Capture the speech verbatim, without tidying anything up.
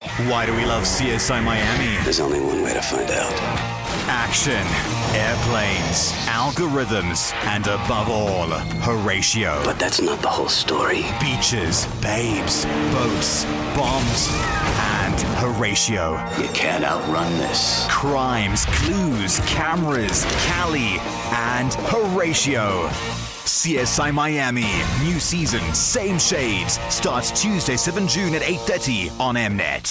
Why do we love C S I Miami? There's only one way to find out. Action, airplanes, algorithms, and above all, Horatio. But that's not the whole story. Beaches, babes, boats, bombs, and Horatio. You can't outrun this. Crimes, clues, cameras, Cali, and Horatio. C S I Miami, new season, same shades, starts Tuesday, seventh of June at eight thirty on Mnet.